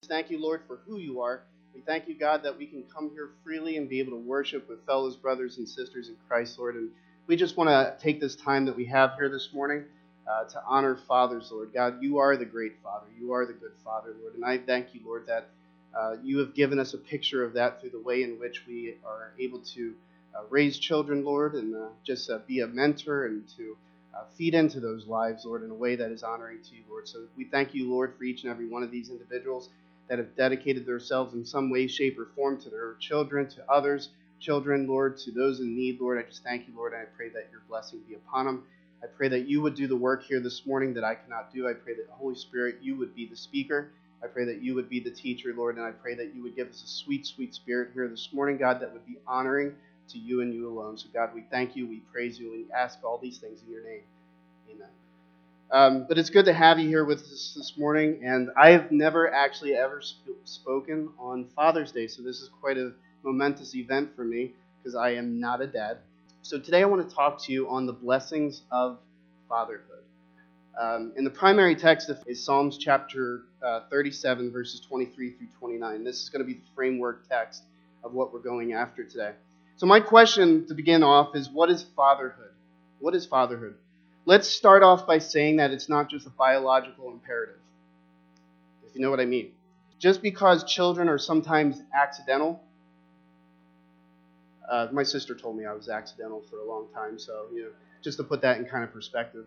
thank you, Lord, for who you are. We thank you, God, that we can come here freely and be able to worship with fellow brothers and sisters in Christ, Lord. And we just want to take this time that we have here this morning to honor fathers, Lord. God, you are the great Father. You are the good Father, Lord. And I thank you, Lord, that you have given us a picture of that through the way in which we are able to raise children, Lord, and just be a mentor and to feed into those lives, Lord, in a way that is honoring to you, Lord. So we thank you, Lord, for each and every one of these individuals that have dedicated themselves in some way, shape, or form to their children, to others' children, Lord, to those in need, Lord. I just thank you, Lord, and I pray that your blessing be upon them. I pray that you would do the work here this morning that I cannot do. I pray that the Holy Spirit, you would be the speaker. I pray that you would be the teacher, Lord, and I pray that you would give us a sweet, sweet spirit here this morning, God, that would be honoring to you and you alone. So, God, we thank you, we praise you, and we ask all these things in your name. Amen. But it's good to have you here with us this morning, and I have never actually ever spoken on Father's Day, so this is quite a momentous event for me because I am not a dad. So today I want to talk to you on the blessings of fatherhood. And the primary text is Psalms chapter 37, verses 23 through 29. This is going to be the framework text of what we're going after today. So my question to begin off is, what is fatherhood? What is fatherhood? Let's start off by saying that it's not just a biological imperative, if you know what I mean. Just because children are sometimes accidental, my sister told me I was accidental for a long time, so just to put that in kind of perspective.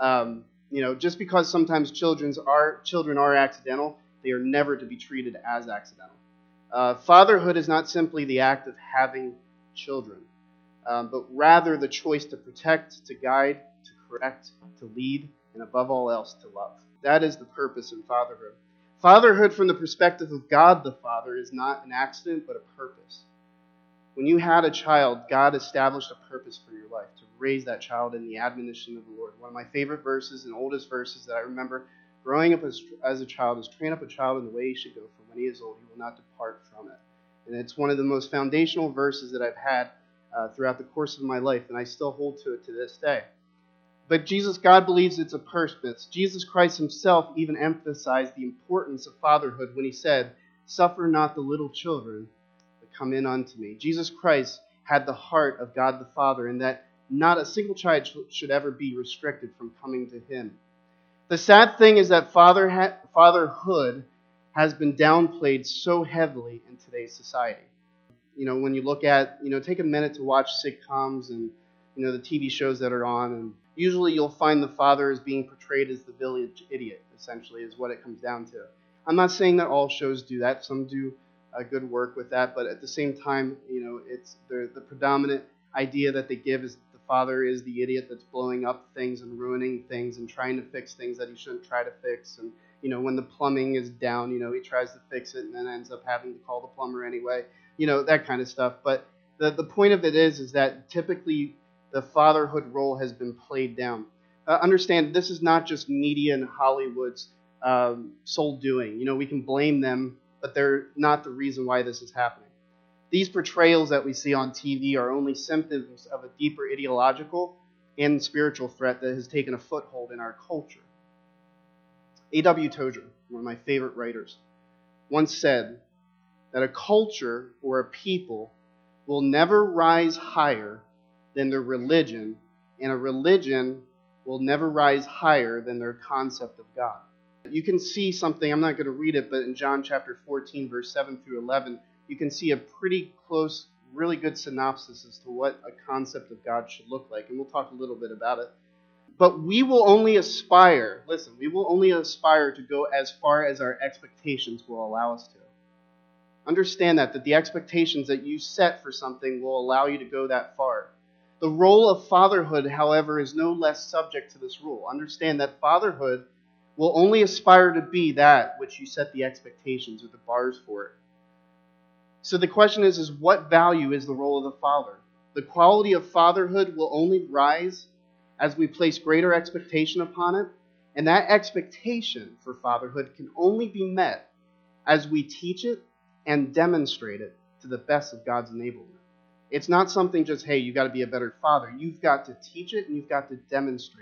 Just because sometimes children are accidental, they are never to be treated as accidental. Fatherhood is not simply the act of having children, but rather the choice to protect, to guide, to correct, to lead, and above all else, to love. That is the purpose in fatherhood. Fatherhood from the perspective of God the Father is not an accident, but a purpose. When you had a child, God established a purpose for your life, to raise that child in the admonition of the Lord. One of my favorite verses and oldest verses that I remember growing up as a child is, train up a child in the way he should go, for when he is old, he will not depart from it. And it's one of the most foundational verses that I've had throughout the course of my life, and I still hold to it to this day. But God believes it's a purpose. Jesus Christ himself even emphasized the importance of fatherhood when he said, "Suffer not the little children, but come in unto me." Jesus Christ had the heart of God the Father, and that not a single child should ever be restricted from coming to him. The sad thing is that fatherhood has been downplayed so heavily in today's society. When you look at, take a minute to watch sitcoms and, the TV shows that are on, and usually you'll find the father as being portrayed as the village idiot, essentially, is what it comes down to. I'm not saying that all shows do that. Some do good work with that, but at the same time, it's the predominant idea that they give is the father is the idiot that's blowing up things and ruining things and trying to fix things that he shouldn't try to fix. And, when the plumbing is down, he tries to fix it and then ends up having to call the plumber anyway, that kind of stuff. But the point of it is that typically the fatherhood role has been played down. Understand, this is not just media and Hollywood's sole doing. We can blame them, but they're not the reason why this is happening. These portrayals that we see on TV are only symptoms of a deeper ideological and spiritual threat that has taken a foothold in our culture. A.W. Tozer, one of my favorite writers, once said that a culture or a people will never rise higher than their religion, and a religion will never rise higher than their concept of God. You can see something, I'm not going to read it, but in John chapter 14, verse 7 through 11, you can see a pretty close, really good synopsis as to what a concept of God should look like, and we'll talk a little bit about it. But we will only aspire to go as far as our expectations will allow us to. Understand that the expectations that you set for something will allow you to go that far. The role of fatherhood, however, is no less subject to this rule. Understand that fatherhood will only aspire to be that which you set the expectations or the bars for it. So the question is what value is the role of the father? The quality of fatherhood will only rise as we place greater expectation upon it, and that expectation for fatherhood can only be met as we teach it and demonstrate it to the best of God's enablement. It's not something just, hey, you got to be a better father. You've got to teach it and you've got to demonstrate it.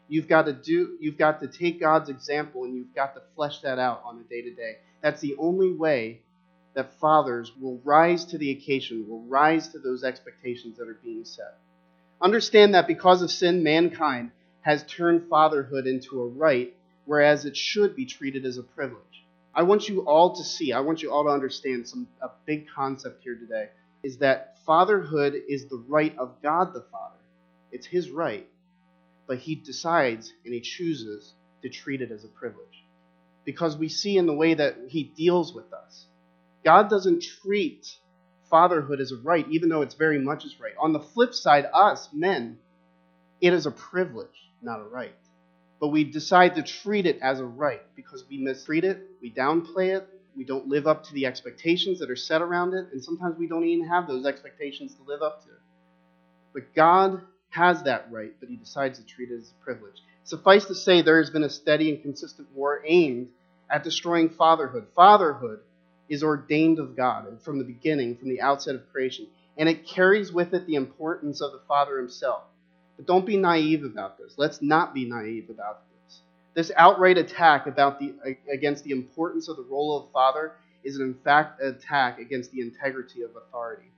You've got to take God's example and you've got to flesh that out on a day-to-day. That's the only way that fathers will rise to the occasion, will rise to those expectations that are being set. Understand that because of sin, mankind has turned fatherhood into a right, whereas it should be treated as a privilege. I want you all to understand a big concept here today, is that fatherhood is the right of God the Father. It's his right, but he decides and he chooses to treat it as a privilege. Because we see in the way that he deals with us, God doesn't treat fatherhood as a right, even though it's very much his right. On the flip side, us, men, it is a privilege, not a right. But we decide to treat it as a right because we mistreat it, we downplay it, we don't live up to the expectations that are set around it, and sometimes we don't even have those expectations to live up to. But God has that right, but he decides to treat it as a privilege. Suffice to say, there has been a steady and consistent war aimed at destroying fatherhood. Fatherhood is ordained of God from the beginning, from the outset of creation, and it carries with it the importance of the Father himself. But don't be naive about this. Let's not be naive about this. This outright attack against the importance of the role of father is in fact an attack against the integrity of authority.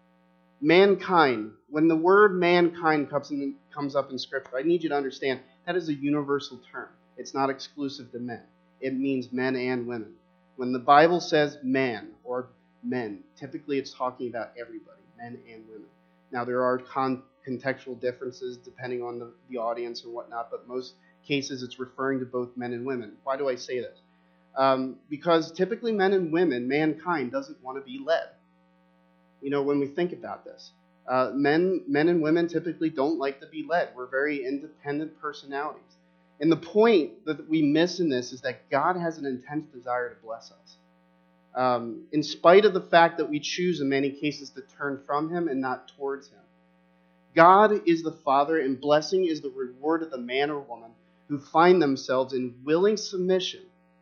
Mankind, when the word mankind comes up in Scripture, I need you to understand that is a universal term. It's not exclusive to men. It means men and women. When the Bible says man or men, typically it's talking about everybody, men and women. Now there are contextual differences depending on the audience and whatnot, but most cases it's referring to both men and women. Why do I say this? Because typically men and women, mankind doesn't want to be led. When we think about this, men and women typically don't like to be led. We're very independent personalities. And the point that we miss in this is that God has an intense desire to bless us. In spite of the fact that we choose in many cases to turn from him and not towards him. God is the Father, and blessing is the reward of the man or woman who find themselves in willing submission,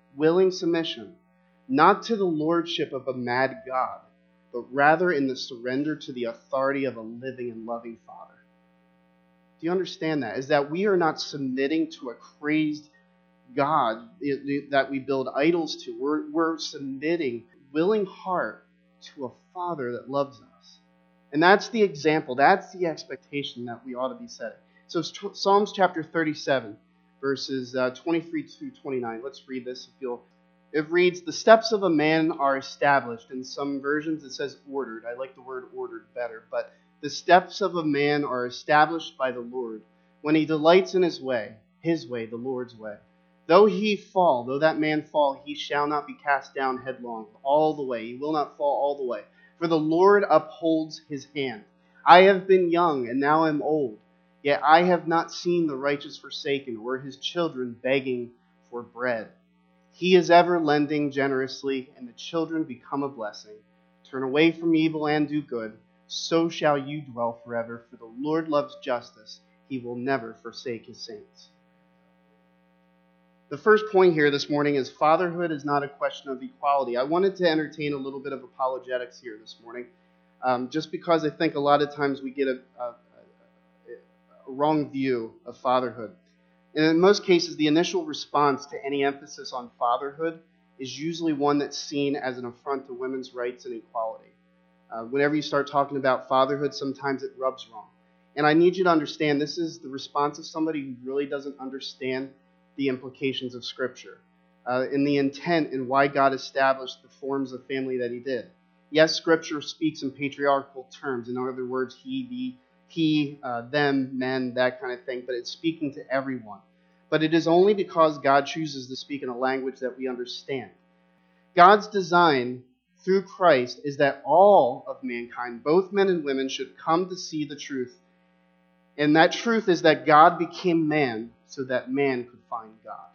not to the lordship of a mad God, but rather in the surrender to the authority of a living and loving Father. Do you understand that? Is that we are not submitting to a crazed God that we build idols to. We're submitting, willing heart, to a Father that loves us. And that's the example, that's the expectation that we ought to be setting. So Psalms chapter 37, verses 23 to 29. Let's read this if you'll. It reads, "The steps of a man are established." In some versions it says ordered. I like the word ordered better. But the steps of a man are established by the Lord. When he delights in his way, the Lord's way. Though that man fall, he shall not be cast down headlong all the way. He will not fall all the way. For the Lord upholds his hand. I have been young, and now am old. Yet I have not seen the righteous forsaken, or his children begging for bread. He is ever lending generously, and the children become a blessing. Turn away from evil and do good. So shall you dwell forever. For the Lord loves justice. He will never forsake his saints. The first point here this morning is fatherhood is not a question of equality. I wanted to entertain a little bit of apologetics here this morning, just because I think a lot of times we get a wrong view of fatherhood. And in most cases, the initial response to any emphasis on fatherhood is usually one that's seen as an affront to women's rights and equality. Whenever you start talking about fatherhood, sometimes it rubs wrong. And I need you to understand this is the response of somebody who really doesn't understand the implications of Scripture, in the intent and why God established the forms of family that he did. Yes, Scripture speaks in patriarchal terms. In other words, he, them, men, that kind of thing, but it's speaking to everyone. But it is only because God chooses to speak in a language that we understand. God's design through Christ is that all of mankind, both men and women, should come to see the truth. And that truth is that God became man so that man could find God.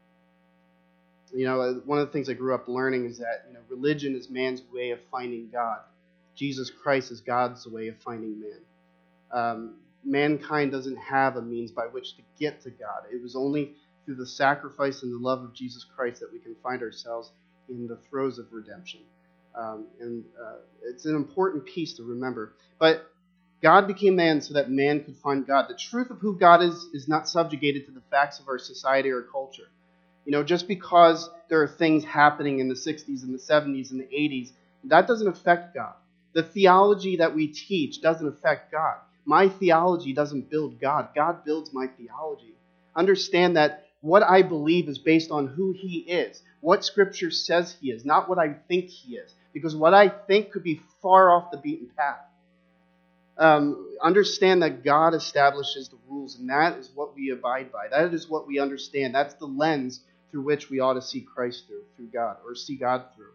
One of the things I grew up learning is that religion is man's way of finding God. Jesus Christ is God's way of finding man. Mankind doesn't have a means by which to get to God. It was only through the sacrifice and the love of Jesus Christ that we can find ourselves in the throes of redemption. It's an important piece to remember. But God became man so that man could find God. The truth of who God is not subjugated to the facts of our society or culture. Just because there are things happening in the 60s and the 70s and the 80s, that doesn't affect God. The theology that we teach doesn't affect God. My theology doesn't build God. God builds my theology. Understand that what I believe is based on who He is, what Scripture says He is, not what I think He is. Because what I think could be far off the beaten path. Understand that God establishes the rules, and that is what we abide by. That is what we understand. That's the lens through which we ought to see Christ through God, or see God through.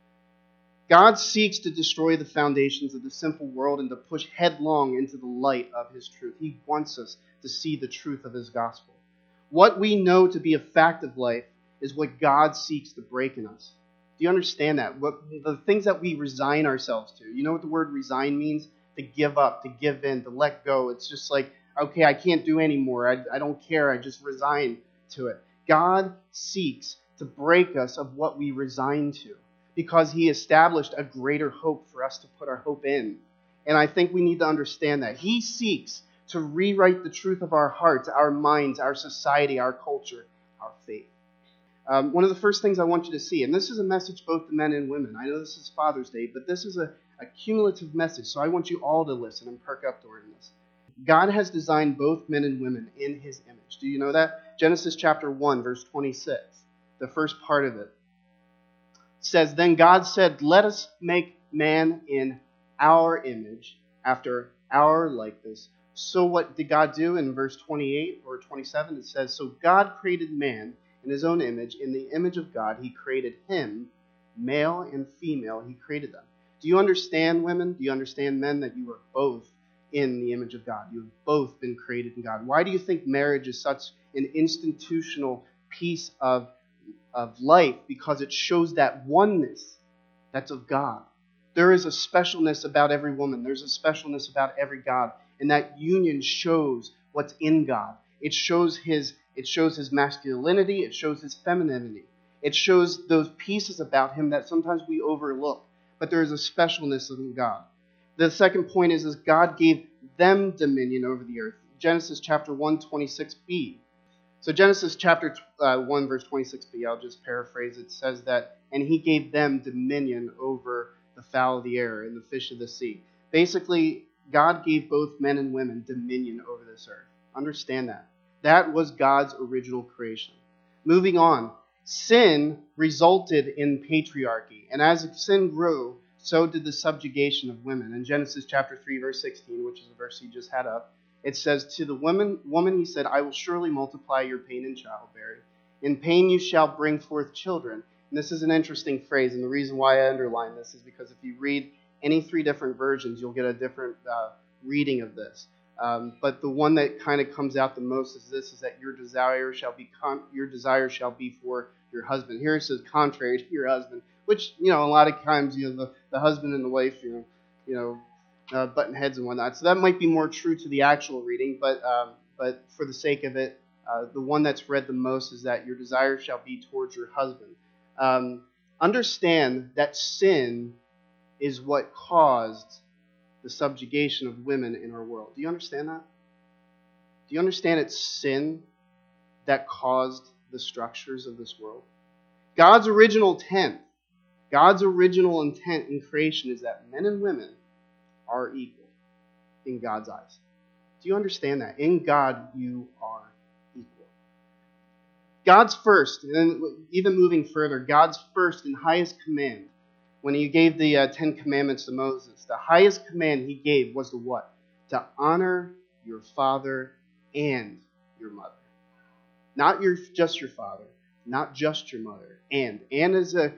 God seeks to destroy the foundations of the simple world and to push headlong into the light of His truth. He wants us to see the truth of His gospel. What we know to be a fact of life is what God seeks to break in us. Do you understand that? The things that we resign ourselves to. You know what the word resign means? To give up, to give in, to let go. It's just like, okay, I can't do anymore. I don't care. I just resign to it. God seeks to break us of what we resign to because He established a greater hope for us to put our hope in. And I think we need to understand that. He seeks to rewrite the truth of our hearts, our minds, our society, our culture, our faith. One of the first things I want you to see, and this is a message both to men and women. I know this is Father's Day, but this is a cumulative message, so I want you all to listen and perk up during this. God has designed both men and women in His image. Do you know that? Genesis chapter 1, verse 26, the first part of it, says, "Then God said, let us make man in our image, after our likeness." So what did God do in verse 28 or 27? It says, "So God created man in His own image. In the image of God, He created him, male and female, He created them." Do you understand, women? Do you understand, men, that you are both in the image of God? You have both been created in God. Why do you think marriage is such an institutional piece of life? Because it shows that oneness that's of God. There is a specialness about every woman. There's a specialness about every God. And that union shows what's in God. It shows His masculinity. It shows His femininity. It shows those pieces about Him that sometimes we overlook. But there is a specialness in God. The second point is God gave them dominion over the earth. Genesis chapter 1, 26b. So Genesis chapter 1, verse 26b, I'll just paraphrase it, says that, "And He gave them dominion over the fowl of the air and the fish of the sea." Basically, God gave both men and women dominion over this earth. Understand that. That was God's original creation. Moving on. Sin resulted in patriarchy, and as sin grew, so did the subjugation of women. In Genesis chapter 3, verse 16, which is the verse you just had up, it says, "To the woman He said, I will surely multiply your pain in childbearing. In pain you shall bring forth children." And this is an interesting phrase, and the reason why I underline this is because if you read any three different versions, you'll get a different reading of this. But the one that kind of comes out the most is this: is that your desire shall be for your husband. Here it says contrary to your husband, which a lot of times the husband and the wife button heads and whatnot. So that might be more true to the actual reading, but for the sake of it, the one that's read the most is that your desire shall be towards your husband. Understand that sin is what caused the subjugation of women in our world. Do you understand that? Do you understand it's sin that caused the structures of this world? God's original intent in creation is that men and women are equal in God's eyes. Do you understand that? In God, you are equal. God's first, and then even moving further, God's first and highest command, when He gave the Ten Commandments to Moses, the highest command He gave was to what? To honor your father and your mother. Not just your father, not just your mother. And is a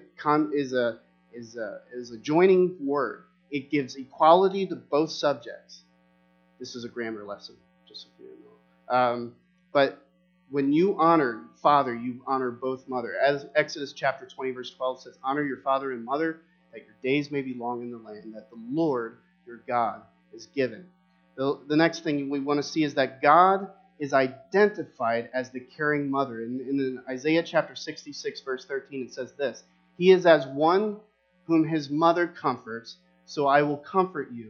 joining word. It gives equality to both subjects. This is a grammar lesson, just so you know. But when you honor father, you honor both mother. As Exodus chapter 20, verse 12 says, "Honor your father and mother, that your days may be long in the land that the Lord your God is given." The next thing we want to see is that God is identified as the caring mother. In Isaiah chapter 66, verse 13, it says this: "He is as one whom his mother comforts, so I will comfort you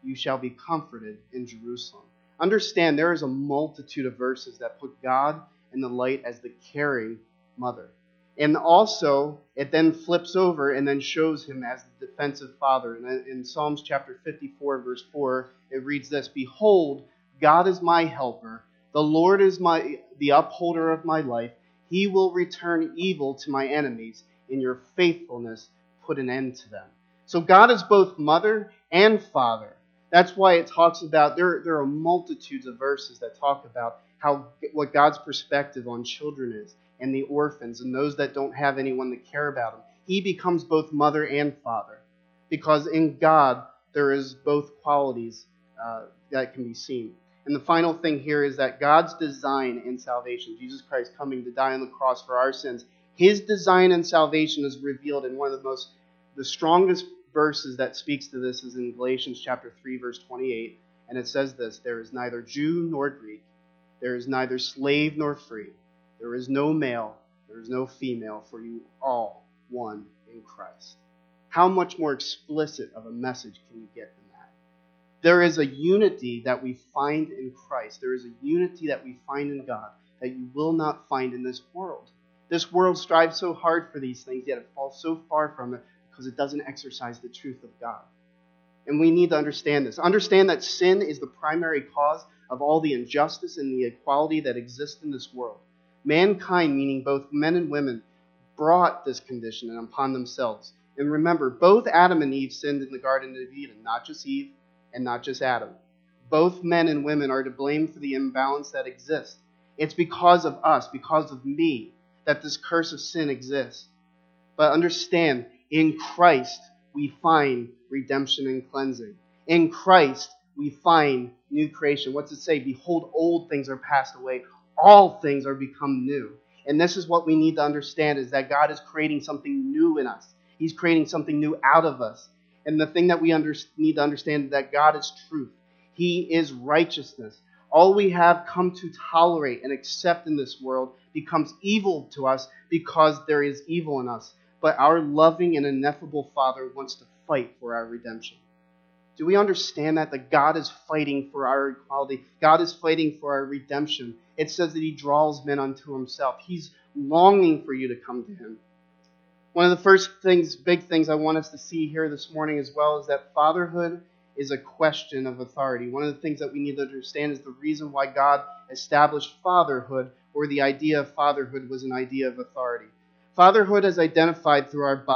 you shall be comforted in Jerusalem. Understand, there is a multitude of verses that put God in the light as the caring mother. And also, it then flips over and then shows him as the defensive father. And in Psalms chapter 54, verse 4, it reads this, Behold, God is my helper. The Lord is the upholder of my life. He will return evil to my enemies. In your faithfulness, put an end to them. So God is both mother and father. That's why it talks about, there are multitudes of verses that talk about what God's perspective on children is, and the orphans, and those that don't have anyone to care about them. He becomes both mother and father, because in God there is both qualities that can be seen. And the final thing here is that God's design in salvation, Jesus Christ coming to die on the cross for our sins, his design in salvation is revealed in one of the strongest verses that speaks to this is in Galatians chapter 3, verse 28. And it says this, There is neither Jew nor Greek, there is neither slave nor free, there is no male, there is no female, for you all one in Christ. How much more explicit of a message can you get than that? There is a unity that we find in Christ. There is a unity that we find in God that you will not find in this world. This world strives so hard for these things, yet it falls so far from it because it doesn't exercise the truth of God. And we need to understand this. Understand that sin is the primary cause of all the injustice and the inequality that exists in this world. Mankind, meaning both men and women, brought this condition upon themselves. And remember, both Adam and Eve sinned in the Garden of Eden, not just Eve and not just Adam. Both men and women are to blame for the imbalance that exists. It's because of us, because of me, that this curse of sin exists. But understand, in Christ we find redemption and cleansing. In Christ we find new creation. What's it say? Behold, old things are passed away. All things are become new. And this is what we need to understand, is that God is creating something new in us. He's creating something new out of us. And the thing that we need to understand is that God is truth. He is righteousness. All we have come to tolerate and accept in this world becomes evil to us because there is evil in us. But our loving and ineffable Father wants to fight for our redemption. Do we understand that God is fighting for our equality? God is fighting for our redemption. It says that he draws men unto himself. He's longing for you to come to him. One of the first big things I want us to see here this morning as well is that fatherhood is a question of authority. One of the things that we need to understand is the reason why God established fatherhood, or the idea of fatherhood was an idea of authority. Fatherhood as identified through our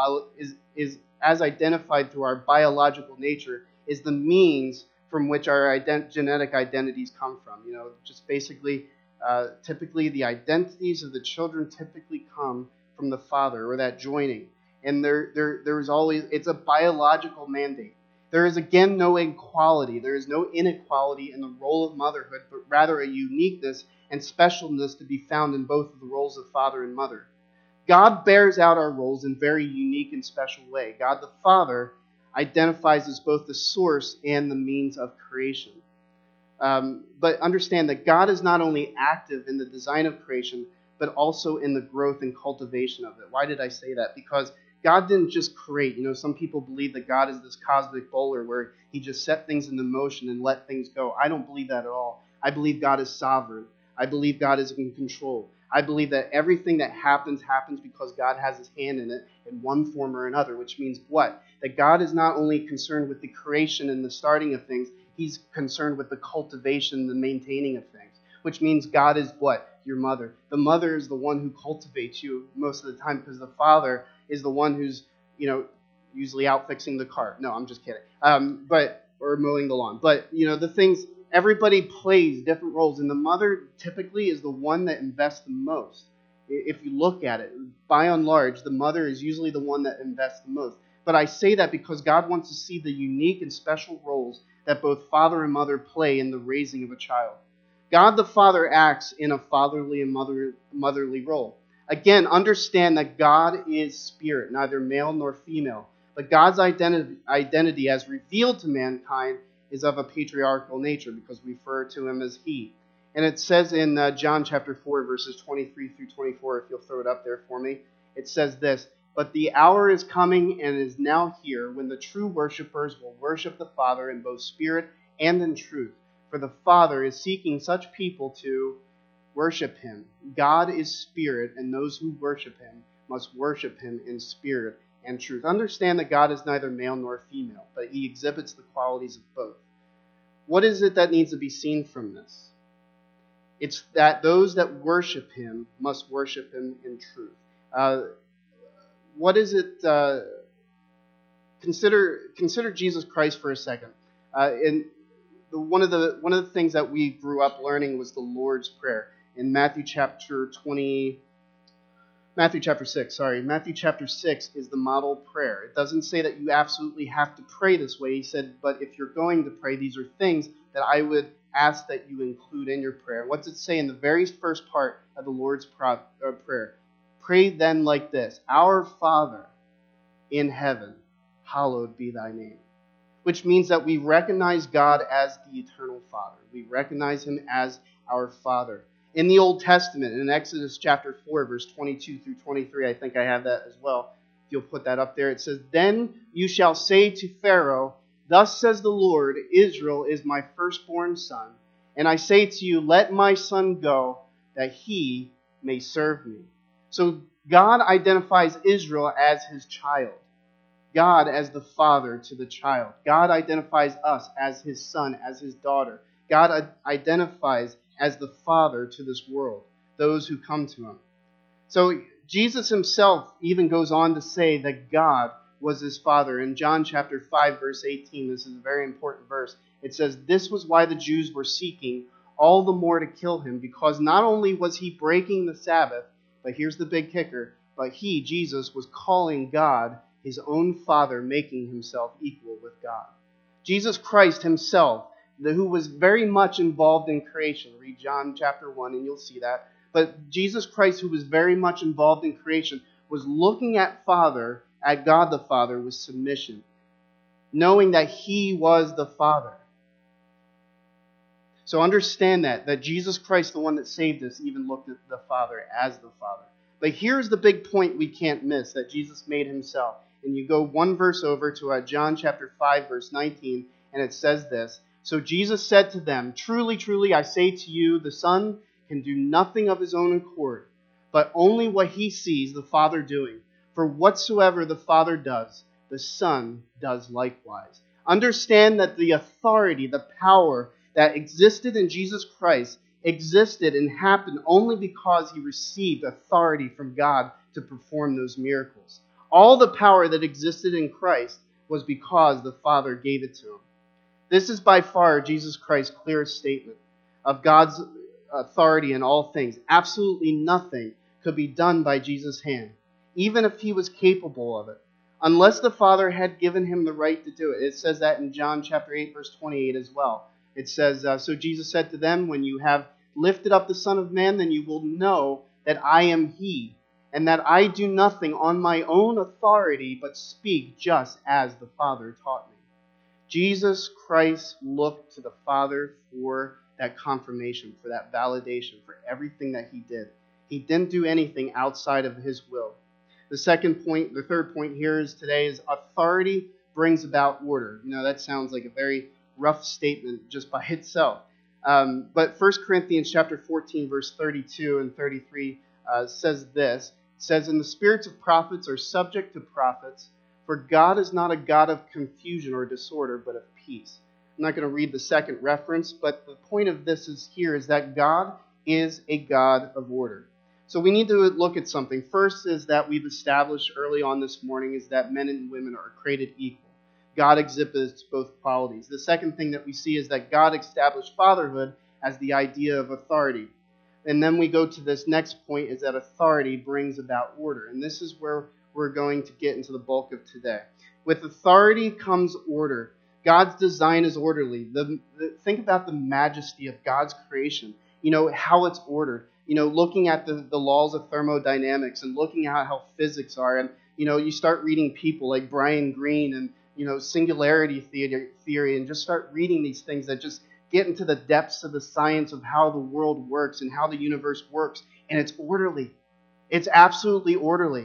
biological nature is the means from which our genetic identities come from. Just basically, typically the identities of the children typically come from the father, or that joining. And there's always, it's a biological mandate. There is again no inequality. There is no inequality in the role of motherhood, but rather a uniqueness and specialness to be found in both of the roles of father and mother. God bears out our roles in a very unique and special way. God the Father identifies as both the source and the means of creation. But understand that God is not only active in the design of creation, but also in the growth and cultivation of it. Why did I say that? Because God didn't just create. Some people believe that God is this cosmic bowler where he just set things into motion and let things go. I don't believe that at all. I believe God is sovereign. I believe God is in control. I believe that everything that happens because God has his hand in it in one form or another, which means what? That God is not only concerned with the creation and the starting of things, he's concerned with the cultivation, the maintaining of things, which means God is what? Your mother. The mother is the one who cultivates you most of the time, because the father is the one who's, usually out fixing the car. No, I'm just kidding. Or mowing the lawn. But, the things, everybody plays different roles, and the mother typically is the one that invests the most. If you look at it, by and large, the mother is usually the one that invests the most. But I say that because God wants to see the unique and special roles that both father and mother play in the raising of a child. God the Father acts in a fatherly and motherly role. Again, understand that God is spirit, neither male nor female. But God's identity as revealed to mankind is of a patriarchal nature, because we refer to him as he. And it says in John chapter 4, verses 23 through 24, if you'll throw it up there for me, it says this, But the hour is coming and is now here when the true worshipers will worship the Father in both spirit and in truth. For the Father is seeking such people to worship him. God is spirit, and those who worship him must worship him in spirit and truth. Understand that God is neither male nor female, but he exhibits the qualities of both. What is it that needs to be seen from this? It's that those that worship him must worship him in truth. What is it? Consider Jesus Christ for a second. One of the things that we grew up learning was the Lord's Prayer in Matthew chapter 6. Matthew chapter 6 is the model prayer. It doesn't say that you absolutely have to pray this way. He said, but if you're going to pray, these are things that I would ask that you include in your prayer. What's it say in the very first part of the Lord's Prayer? Pray then like this: Our Father in heaven, hallowed be thy name. Which means that we recognize God as the eternal Father. We recognize him as our Father. In the Old Testament, in Exodus chapter 4, verse 22 through 23, I think I have that as well. If you'll put that up there, it says, Then you shall say to Pharaoh, Thus says the Lord, Israel is my firstborn son. And I say to you, let my son go, that he may serve me. So God identifies Israel as his child. God as the father to the child. God identifies us as his son, as his daughter. God identifies as the father to this world, those who come to him. So Jesus himself even goes on to say that God was his father. In John chapter 5, verse 18, this is a very important verse. It says, This was why the Jews were seeking all the more to kill him, because not only was he breaking the Sabbath, but here's the big kicker, but he, Jesus, was calling God his own Father, making himself equal with God. Jesus Christ himself, who was very much involved in creation. Read John chapter 1 and you'll see that. But Jesus Christ, who was very much involved in creation, was looking at God the Father with submission, knowing that he was the Father. So understand that Jesus Christ, the one that saved us, even looked at the Father as the Father. But here's the big point we can't miss that Jesus made himself. And you go one verse over to John chapter 5, verse 19, and it says this, So Jesus said to them, Truly, truly, I say to you, the Son can do nothing of his own accord, but only what he sees the Father doing. For whatsoever the Father does, the Son does likewise. Understand that the authority, the power that existed in Jesus Christ existed and happened only because he received authority from God to perform those miracles. All the power that existed in Christ was because the Father gave it to him. This is by far Jesus Christ's clearest statement of God's authority in all things. Absolutely nothing could be done by Jesus' hand, even if he was capable of it, unless the Father had given him the right to do it. It says that in John chapter 8, verse 28 as well. It says, So Jesus said to them, When you have lifted up the Son of Man, then you will know that I am he, and that I do nothing on my own authority, but speak just as the Father taught me. Jesus Christ looked to the Father for that confirmation, for that validation, for everything that he did. He didn't do anything outside of his will. The third point here is authority brings about order. That sounds like a very rough statement just by itself. But 1 Corinthians chapter 14, verse 32 and 33 says this. It says, And the spirits of prophets are subject to prophets, for God is not a God of confusion or disorder, but of peace. I'm not going to read the second reference, but the point of this is that God is a God of order. So we need to look at something. First is that we've established early on this morning is that men and women are created equal. God exhibits both qualities. The second thing that we see is that God established fatherhood as the idea of authority. And then we go to this next point is that authority brings about order. And this is where we're going to get into the bulk of today. With authority comes order. God's design is orderly. Think about the majesty of God's creation. How it's ordered. Looking at the laws of thermodynamics and looking at how physics are. And, you start reading people like Brian Greene and, singularity theory and just start reading these things that just get into the depths of the science of how the world works and how the universe works. And it's orderly. It's absolutely orderly.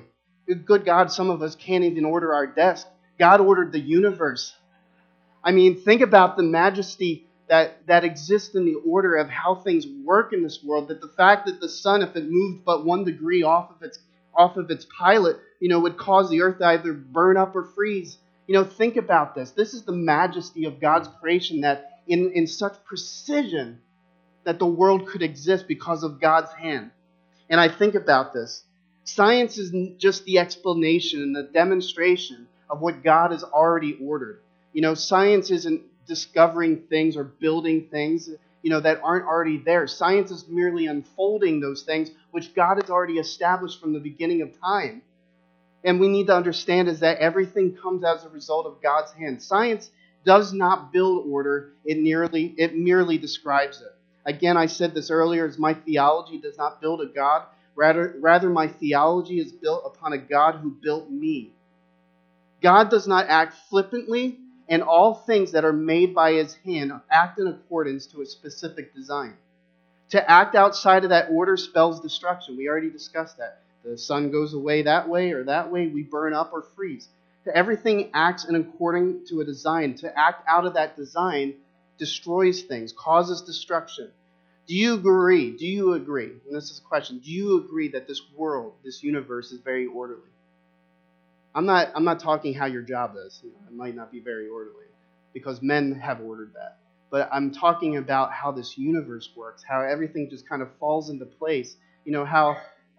good God, some of us can't even order our desk. God ordered the universe. I mean, think about the majesty that exists in the order of how things work in this world. That the fact that the sun, if it moved but 1 degree off of its pilot, would cause the earth to either burn up or freeze. Think about this. This is the majesty of God's creation, that in such precision that the world could exist because of God's hand. And I think about this. Science isn't just the explanation and the demonstration of what God has already ordered. Science isn't discovering things or building things, that aren't already there. Science is merely unfolding those things which God has already established from the beginning of time. And we need to understand is that everything comes as a result of God's hand. Science does not build order, it merely describes it. Again, I said this earlier, is my theology does not build a God. Rather, my theology is built upon a God who built me. God does not act flippantly, and all things that are made by his hand act in accordance to a specific design. To act outside of that order spells destruction. We already discussed that. The sun goes away that way or that way, we burn up or freeze. Everything acts in according to a design. To act out of that design destroys things, causes destruction. Do you agree? And this is a question. Do you agree that this world, this universe, is very orderly? I'm not talking how your job is. It might not be very orderly because men have ordered that. But I'm talking about how this universe works, how everything just kind of falls into place. How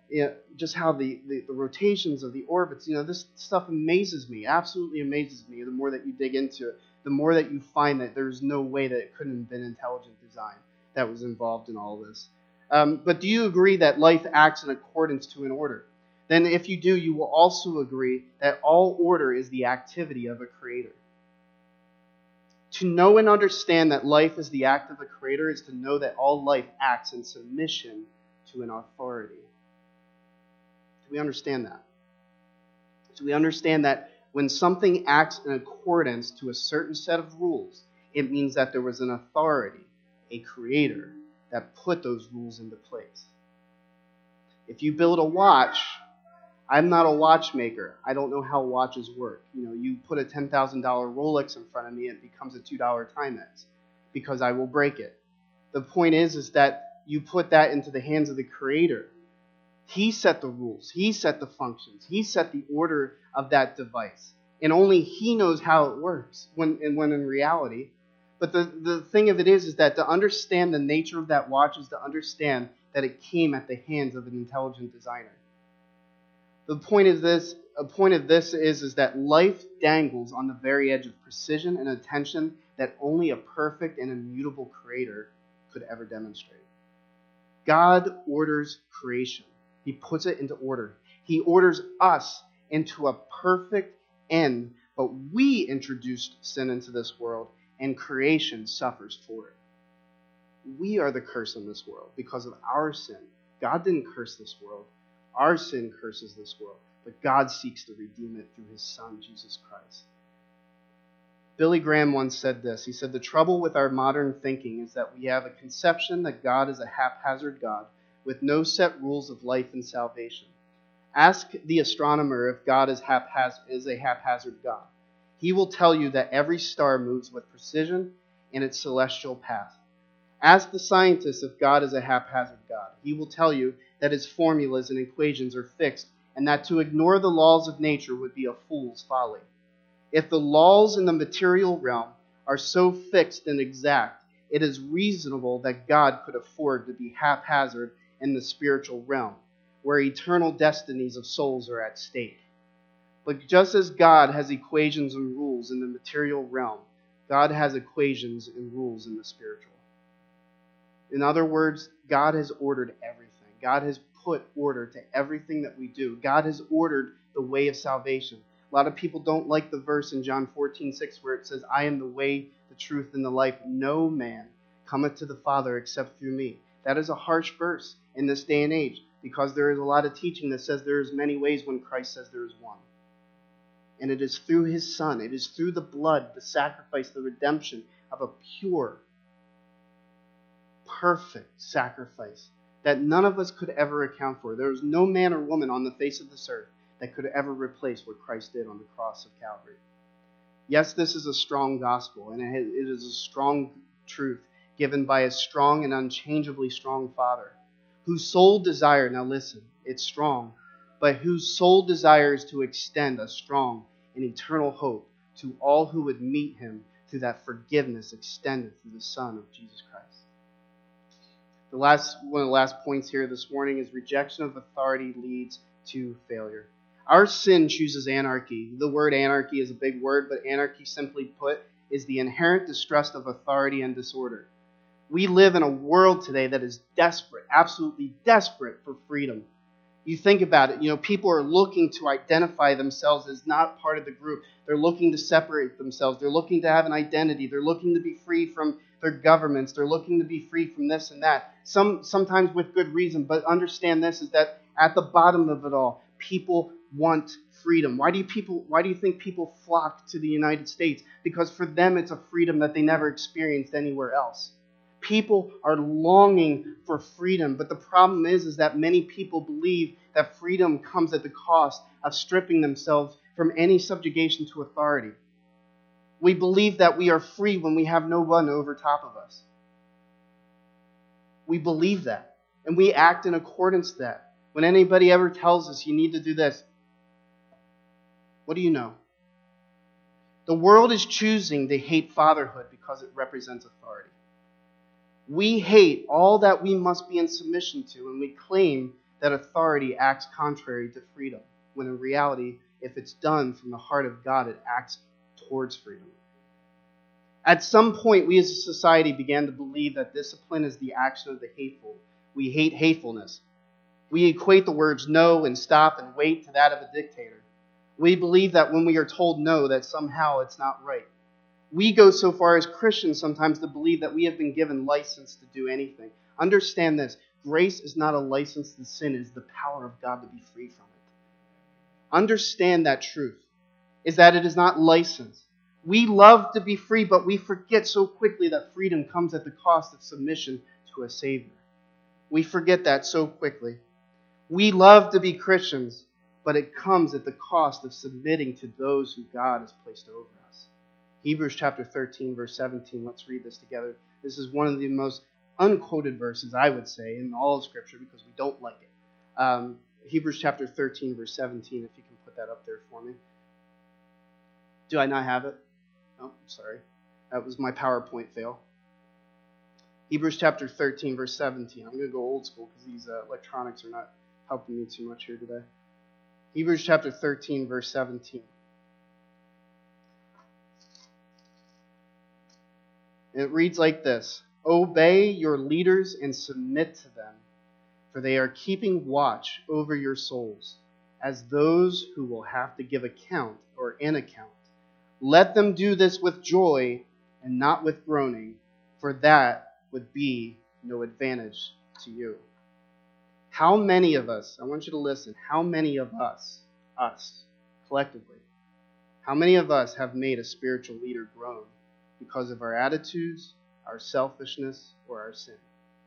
the rotations of the orbits. This stuff amazes me, absolutely amazes me. The more that you dig into it, the more that you find that there's no way that it couldn't have been intelligent design that was involved in all this. But do you agree that life acts in accordance to an order? Then if you do, you will also agree that all order is the activity of a creator. To know and understand that life is the act of a creator is to know that all life acts in submission to an authority. Do we understand that? Do we understand that when something acts in accordance to a certain set of rules, it means that there was an authority, a creator, that put those rules into place? If you build a watch, I'm not a watchmaker. I don't know how watches work. You put a $10,000 Rolex in front of me, it becomes a $2 Timex because I will break it. The point is that you put that into the hands of the creator. He set the rules. He set the functions. He set the order of that device. And only he knows how it works when in reality. But the thing of it is that to understand the nature of that watch is to understand that it came at the hands of an intelligent designer. The point of this is that life dangles on the very edge of precision and attention that only a perfect and immutable creator could ever demonstrate. God orders creation. He puts it into order. He orders us into a perfect end, but we introduced sin into this world, and creation suffers for it. We are the curse in this world because of our sin. God didn't curse this world. Our sin curses this world, but God seeks to redeem it through his Son, Jesus Christ. Billy Graham once said this. He said, "The trouble with our modern thinking is that we have a conception that God is a haphazard God with no set rules of life and salvation. Ask the astronomer if God is a haphazard God. He will tell you that every star moves with precision in its celestial path. Ask the scientist if God is a haphazard God. He will tell you that his formulas and equations are fixed and that to ignore the laws of nature would be a fool's folly. If the laws in the material realm are so fixed and exact, it is reasonable that God could afford to be haphazard in the spiritual realm, where eternal destinies of souls are at stake. But just as God has equations and rules in the material realm, God has equations and rules in the spiritual." In other words, God has ordered everything. God has put order to everything that we do. God has ordered the way of salvation. A lot of people don't like the verse in John 14:6 where it says, "I am the way, the truth, and the life. No man cometh to the Father except through me." That is a harsh verse in this day and age because there is a lot of teaching that says there is many ways when Christ says there is one. And it is through his Son. It is through the blood, the sacrifice, the redemption of a pure, perfect sacrifice that none of us could ever account for. There is no man or woman on the face of this earth that could ever replace what Christ did on the cross of Calvary. Yes, this is a strong gospel, and it is a strong truth given by a strong and unchangeably strong Father, whose sole desire, now listen, it's strong, but whose sole desire is to extend a strong and eternal hope to all who would meet him through that forgiveness extended through the Son of Jesus Christ. One of the last points here this morning is rejection of authority leads to failure. Our sin chooses anarchy. The word anarchy is a big word, but anarchy, simply put, is the inherent distrust of authority and disorder. We live in a world today that is desperate, absolutely desperate for freedom. You think about it, people are looking to identify themselves as not part of the group. They're looking to separate themselves. They're looking to have an identity. They're looking to be free from their governments. They're looking to be free from this and that. Sometimes with good reason, but understand this, is that at the bottom of it all, people want freedom. Why do you think people flock to the United States? Because for them it's a freedom that they never experienced anywhere else. People are longing for freedom, but the problem is that many people believe that freedom comes at the cost of stripping themselves from any subjugation to authority. We believe that we are free when we have no one over top of us. We believe that, and we act in accordance to that. When anybody ever tells us you need to do this, what do you know? The world is choosing to hate fatherhood because it represents authority. We hate all that we must be in submission to, and we claim that authority acts contrary to freedom, when in reality, if it's done from the heart of God, it acts towards freedom. At some point, we as a society began to believe that discipline is the action of the hateful. We hate hatefulness. We equate the words no and stop and wait to that of a dictator. We believe that when we are told no, that somehow it's not right. We go so far as Christians sometimes to believe that we have been given license to do anything. Understand this. Grace is not a license to sin. It is the power of God to be free from it. Understand that truth, is that it is not license. We love to be free, but we forget so quickly that freedom comes at the cost of submission to a Savior. We forget that so quickly. We love to be Christians, but it comes at the cost of submitting to those who God has placed over us. Hebrews chapter 13, verse 17. Let's read this together. This is one of the most unquoted verses, I would say, in all of Scripture because we don't like it. Hebrews chapter 13, verse 17, if you can put that up there for me. Do I not have it? Oh, sorry. That was my PowerPoint fail. Hebrews chapter 13, verse 17. I'm going to go old school because these electronics are not helping me too much here today. Hebrews chapter 13, verse 17. And it reads like this: Obey your leaders and submit to them, for they are keeping watch over your souls, as those who will have to give account or an account. Let them do this with joy and not with groaning, for that would be no advantage to you. How many of us, I want you to listen, how many of us collectively, how many of us have made a spiritual leader groan because of our attitudes, our selfishness, or our sin?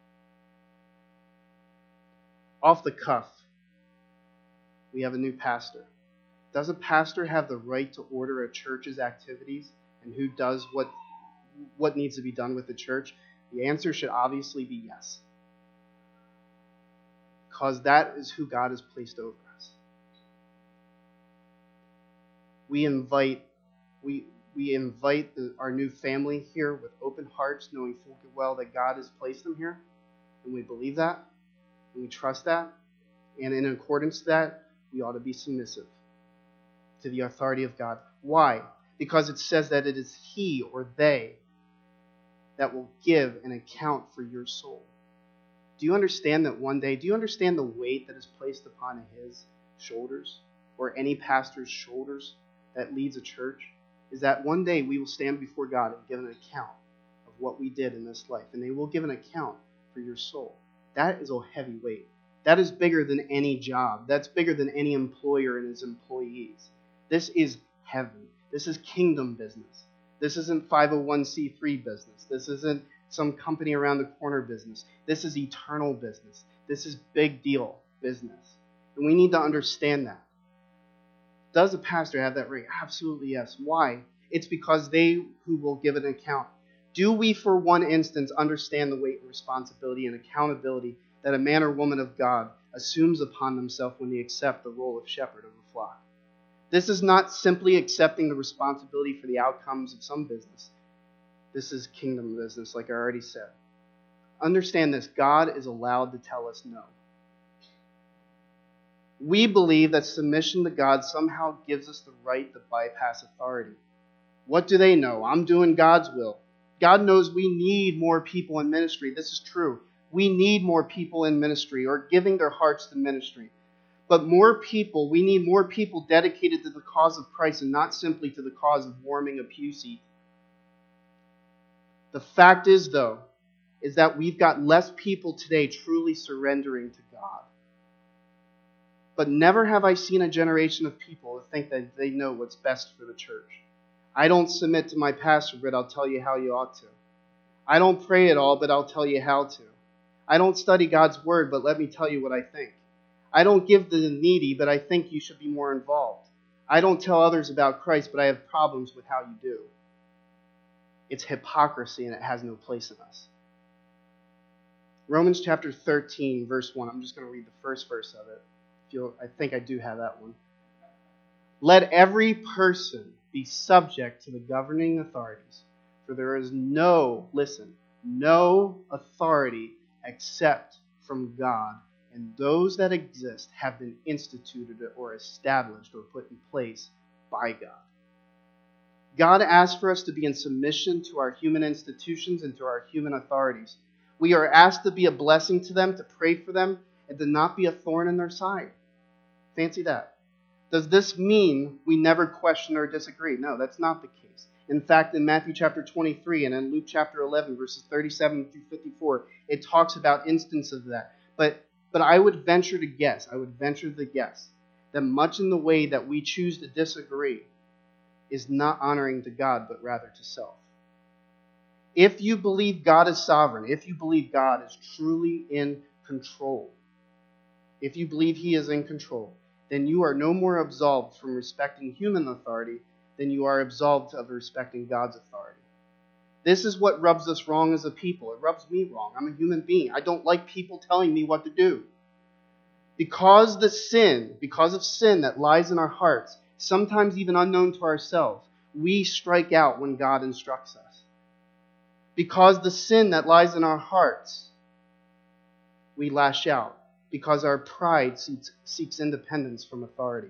Off the cuff, we have a new pastor. Does a pastor have the right to order a church's activities and who does what needs to be done with the church? The answer should obviously be yes. Because that is who God has placed over us. We invite our new family here with open hearts, knowing full well that God has placed them here. And we believe that. And we trust that. And in accordance to that, we ought to be submissive to the authority of God. Why? Because it says that it is He or they that will give an account for your soul. Do you understand that one day, do you understand the weight that is placed upon His shoulders, or any pastor's shoulders that leads a church? Is that one day we will stand before God and give an account of what we did in this life, and they will give an account for your soul. That is a heavy weight. That is bigger than any job. That's bigger than any employer and his employees. This is heaven. This is kingdom business. This isn't 501c3 business. This isn't some company around the corner business. This is eternal business. This is big deal business. And we need to understand that. Does a pastor have that right? Absolutely yes. Why? It's because they who will give an account. Do we, for one instance, understand the weight and responsibility and accountability that a man or woman of God assumes upon themselves when they accept the role of shepherd of a flock? This is not simply accepting the responsibility for the outcomes of some business. This is kingdom business, like I already said. Understand this, God is allowed to tell us no. We believe that submission to God somehow gives us the right to bypass authority. What do they know? I'm doing God's will. God knows we need more people in ministry. This is true. We need more people in ministry or giving their hearts to ministry. But we need more people dedicated to the cause of Christ and not simply to the cause of warming a pew seat. The fact is, though, is that we've got less people today truly surrendering to God. But never have I seen a generation of people who think that they know what's best for the church. I don't submit to my pastor, but I'll tell you how you ought to. I don't pray at all, but I'll tell you how to. I don't study God's word, but let me tell you what I think. I don't give to the needy, but I think you should be more involved. I don't tell others about Christ, but I have problems with how you do. It's hypocrisy, and it has no place in us. Romans chapter 13, verse 1. I'm just going to read the first verse of it. I think I do have that one. Let every person be subject to the governing authorities, for there is no authority except from God, and those that exist have been instituted or established or put in place by God. God asks for us to be in submission to our human institutions and to our human authorities. We are asked to be a blessing to them, to pray for them, and to not be a thorn in their side. Fancy that. Does this mean we never question or disagree? No, that's not the case. In fact, in Matthew chapter 23 and in Luke chapter 11, verses 37 through 54, it talks about instances of that. But I would venture to guess that much in the way that we choose to disagree is not honoring to God, but rather to self. If you believe God is sovereign, if you believe God is truly in control, if you believe He is in control, then you are no more absolved from respecting human authority than you are absolved of respecting God's authority. This is what rubs us wrong as a people. It rubs me wrong. I'm a human being. I don't like people telling me what to do. Because of sin that lies in our hearts, sometimes even unknown to ourselves, we strike out when God instructs us. Because the sin that lies in our hearts, we lash out. Because our pride seeks independence from authority.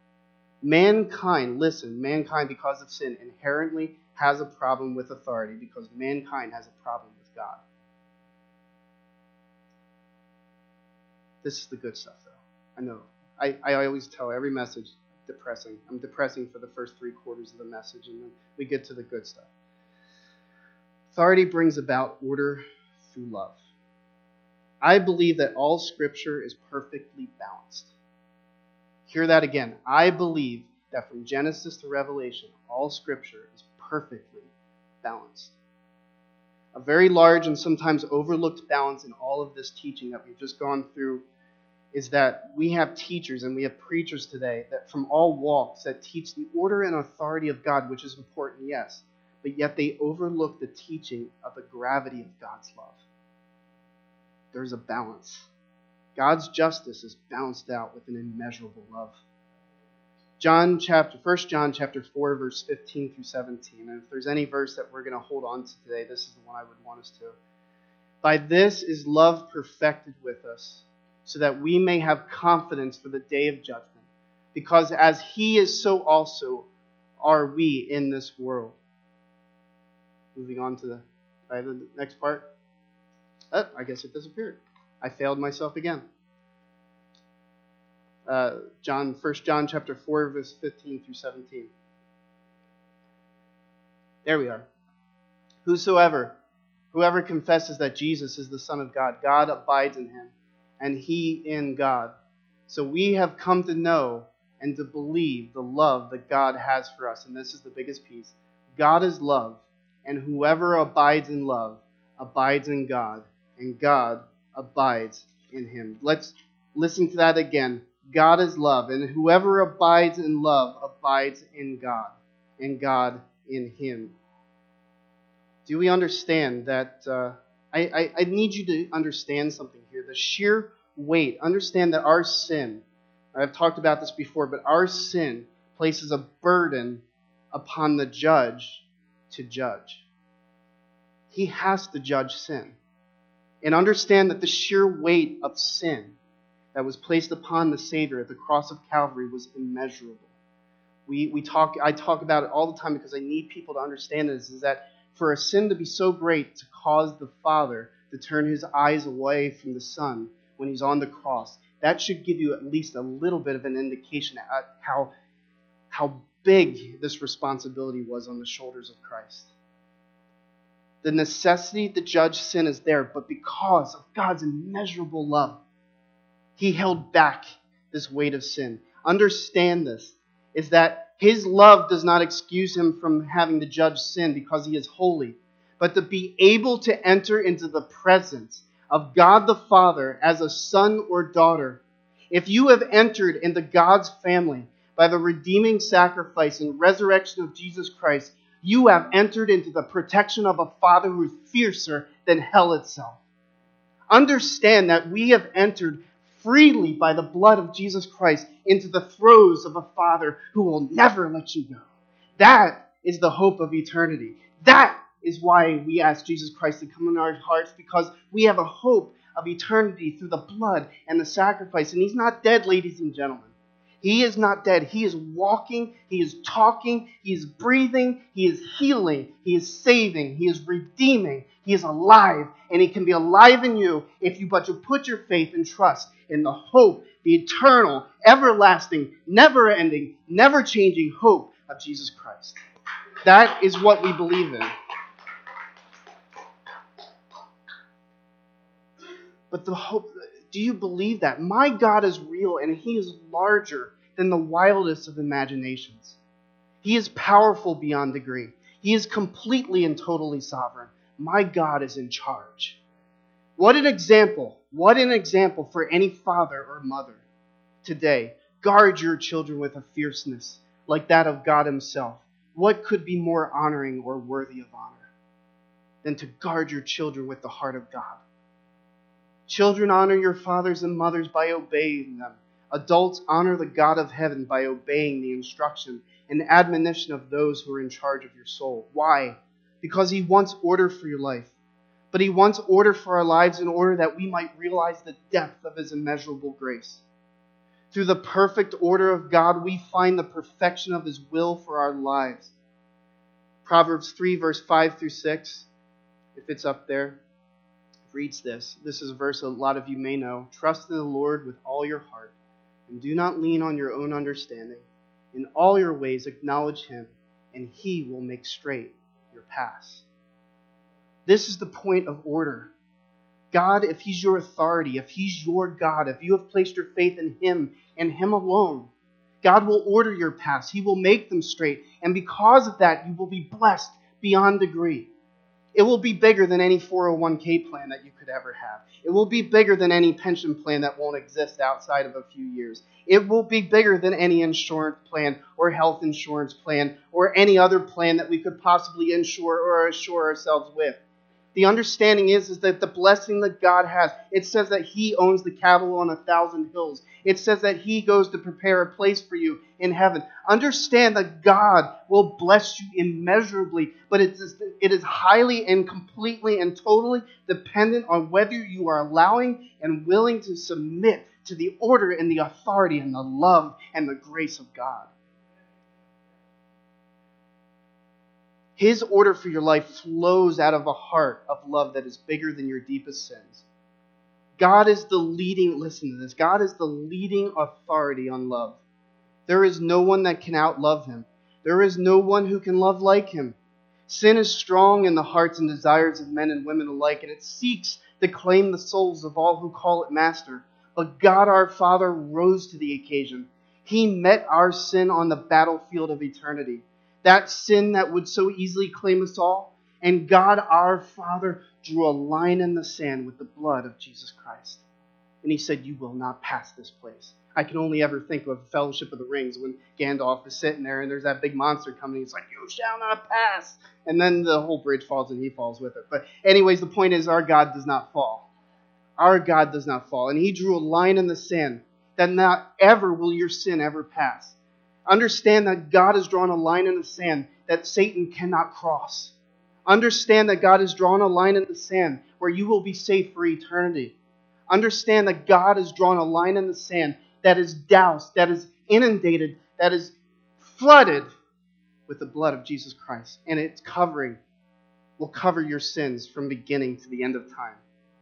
Mankind, because of sin, inherently has a problem with authority because mankind has a problem with God. This is the good stuff, though. I know. I always tell every message depressing. I'm depressing for the first 3 quarters of the message, and then we get to the good stuff. Authority brings about order through love. I believe that all Scripture is perfectly balanced. Hear that again. I believe that from Genesis to Revelation, all Scripture is perfectly balanced. A very large and sometimes overlooked balance in all of this teaching that we've just gone through is that we have teachers and we have preachers today that from all walks that teach the order and authority of God, which is important, yes, but yet they overlook the teaching of the gravity of God's love. There's a balance. God's justice is balanced out with an immeasurable love. 1 John chapter 4, verse 15 through 17. And if there's any verse that we're going to hold on to today, this is the one I would want us to. By this is love perfected with us, so that we may have confidence for the day of judgment. Because as He is, so also are we in this world. Moving on to the next part. Oh, I guess it disappeared. I failed myself again. 1 John chapter 4, verse 15 through 17. There we are. Whoever confesses that Jesus is the Son of God, God abides in him, and he in God. So we have come to know and to believe the love that God has for us. And this is the biggest piece. God is love, and whoever abides in love abides in God, and God abides in him. Let's listen to that again. God is love, and whoever abides in love abides in God, and God in him. Do we understand that? I need you to understand something here. The sheer weight. Understand that our sin, I've talked about this before, but our sin places a burden upon the judge to judge. He has to judge sin. And understand that the sheer weight of sin that was placed upon the Savior at the cross of Calvary was immeasurable. I talk about it all the time because I need people to understand this, is that for a sin to be so great to cause the Father to turn his eyes away from the Son when he's on the cross, that should give you at least a little bit of an indication at how big this responsibility was on the shoulders of Christ. The necessity to judge sin is there, but because of God's immeasurable love, he held back this weight of sin. Understand this, is that his love does not excuse him from having to judge sin because he is holy, but to be able to enter into the presence of God the Father as a son or daughter. If you have entered into God's family by the redeeming sacrifice and resurrection of Jesus Christ, you have entered into the protection of a Father who is fiercer than hell itself. Understand that we have entered freely by the blood of Jesus Christ into the throes of a Father who will never let you go. That is the hope of eternity. That is why we ask Jesus Christ to come in our hearts, because we have a hope of eternity through the blood and the sacrifice. And he's not dead, ladies and gentlemen. He is not dead. He is walking. He is talking. He is breathing. He is healing. He is saving. He is redeeming. He is alive. And he can be alive in you if you but to put your faith and trust in the hope, the eternal, everlasting, never-ending, never-changing hope of Jesus Christ. That is what we believe in. But the hope, do you believe that? My God is real, and he is larger than the wildest of imaginations. He is powerful beyond degree. He is completely and totally sovereign. My God is in charge. What an example. What an example for any father or mother today. Guard your children with a fierceness like that of God himself. What could be more honoring or worthy of honor than to guard your children with the heart of God? Children, honor your fathers and mothers by obeying them. Adults, honor the God of heaven by obeying the instruction and admonition of those who are in charge of your soul. Why? Because he wants order for your life. But he wants order for our lives in order that we might realize the depth of his immeasurable grace. Through the perfect order of God, we find the perfection of his will for our lives. Proverbs 3, verse 5 through 6, if it's up there, reads this. This is a verse a lot of you may know. Trust in the Lord with all your heart, and do not lean on your own understanding. In all your ways acknowledge him, and he will make straight your paths. This is the point of order. God, if he's your authority, if he's your God, if you have placed your faith in him and him alone, God will order your paths. He will make them straight. And because of that, you will be blessed beyond degree. It will be bigger than any 401k plan that you could ever have. It will be bigger than any pension plan that won't exist outside of a few years. It will be bigger than any insurance plan or health insurance plan or any other plan that we could possibly insure or assure ourselves with. The understanding is that the blessing that God has, it says that he owns the cattle on 1,000 hills. It says that he goes to prepare a place for you in heaven. Understand that God will bless you immeasurably, but it is highly and completely and totally dependent on whether you are allowing and willing to submit to the order and the authority and the love and the grace of God. His order for your life flows out of a heart of love that is bigger than your deepest sins. God is the leading, listen to this, God is the leading authority on love. There is no one that can outlove him. There is no one who can love like him. Sin is strong in the hearts and desires of men and women alike, and it seeks to claim the souls of all who call it master. But God our Father rose to the occasion. He met our sin on the battlefield of eternity. That sin that would so easily claim us all. And God our Father drew a line in the sand with the blood of Jesus Christ. And he said, you will not pass this place. I can only ever think of Fellowship of the Rings when Gandalf is sitting there and there's that big monster coming. He's like, "You shall not pass." And then the whole bridge falls and he falls with it. But anyways, the point is our God does not fall. Our God does not fall. And he drew a line in the sand that not ever will your sin ever pass. Understand that God has drawn a line in the sand that Satan cannot cross. Understand that God has drawn a line in the sand where you will be safe for eternity. Understand that God has drawn a line in the sand that is doused, that is inundated, that is flooded with the blood of Jesus Christ. And its covering will cover your sins from beginning to the end of time.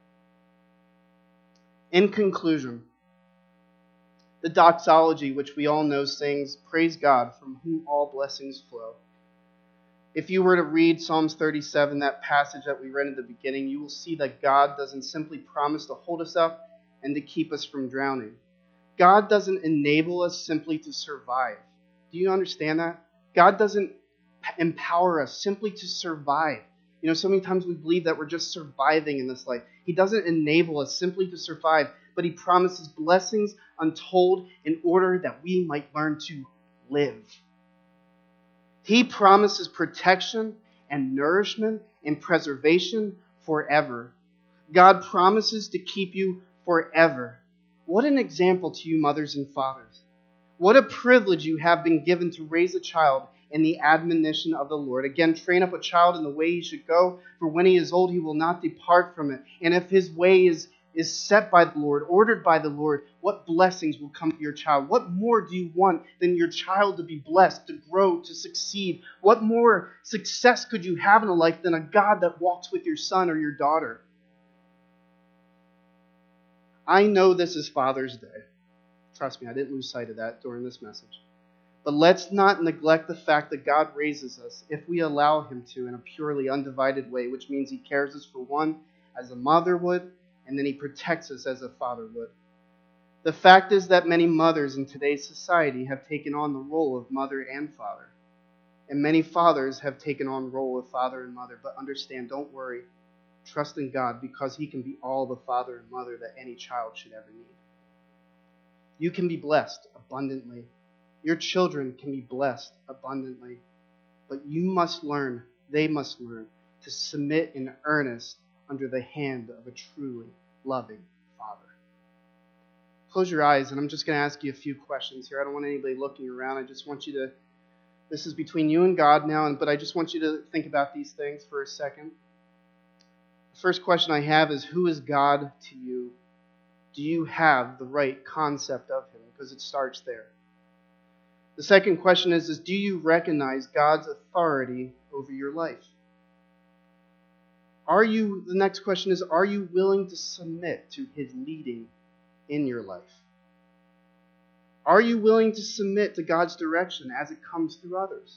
In conclusion, the doxology, which we all know, sings, "Praise God, from whom all blessings flow." If you were to read Psalms 37, that passage that we read in the beginning, you will see that God doesn't simply promise to hold us up and to keep us from drowning. God doesn't enable us simply to survive. Do you understand that? God doesn't empower us simply to survive. So many times we believe that we're just surviving in this life. He doesn't enable us simply to survive, but he promises blessings untold in order that we might learn to live. He promises protection and nourishment and preservation forever. God promises to keep you forever. What an example to you, mothers and fathers. What a privilege you have been given to raise a child in the admonition of the Lord. Again, train up a child in the way he should go, for when he is old, he will not depart from it. And if his way is set by the Lord, ordered by the Lord, what blessings will come to your child? What more do you want than your child to be blessed, to grow, to succeed? What more success could you have in a life than a God that walks with your son or your daughter? I know this is Father's Day. Trust me, I didn't lose sight of that during this message. But let's not neglect the fact that God raises us if we allow him to in a purely undivided way, which means he cares us for one as a mother would, and then he protects us as a father would. The fact is that many mothers in today's society have taken on the role of mother and father. And many fathers have taken on the role of father and mother. But understand, don't worry. Trust in God, because he can be all the father and mother that any child should ever need. You can be blessed abundantly. Your children can be blessed abundantly. But you must learn, they must learn, to submit in earnest under the hand of a truly loving Father. Close your eyes, and I'm just going to ask you a few questions here. I don't want anybody looking around. I just want you to, this is between you and God now, but I just want you to think about these things for a second. The first question I have is, who is God to you? Do you have the right concept of him? Because it starts there. The second question is do you recognize God's authority over your life? The next question is, are you willing to submit to his leading in your life? Are you willing to submit to God's direction as it comes through others?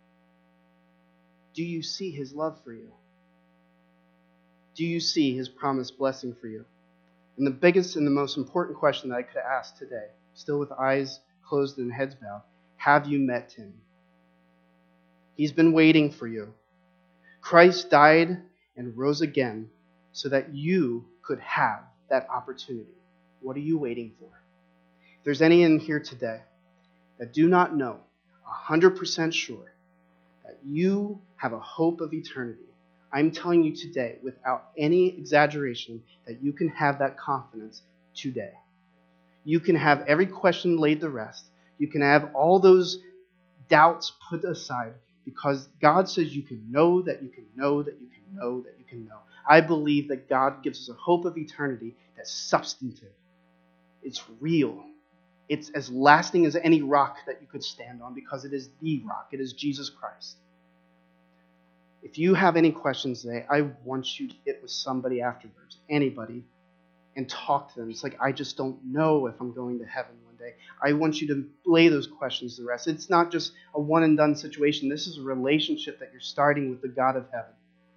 Do you see his love for you? Do you see his promised blessing for you? And the biggest and the most important question that I could ask today, still with eyes closed and heads bowed, have you met him? He's been waiting for you. Christ died and rose again so that you could have that opportunity. What are you waiting for? If there's any in here today that do not know 100% sure that you have a hope of eternity, I'm telling you today, without any exaggeration, that you can have that confidence today. You can have every question laid to rest. You can have all those doubts put aside, because God says you can know that you can know that you can know that you can know. I believe that God gives us a hope of eternity that's substantive. It's real. It's as lasting as any rock that you could stand on, because it is the rock. It is Jesus Christ. If you have any questions today, I want you to get with somebody afterwards, anybody, and talk to them. It's like, I just don't know if I'm going to heaven one day. I want you to lay those questions to rest. It's not just a one and done situation. This is a relationship that you're starting with the God of heaven.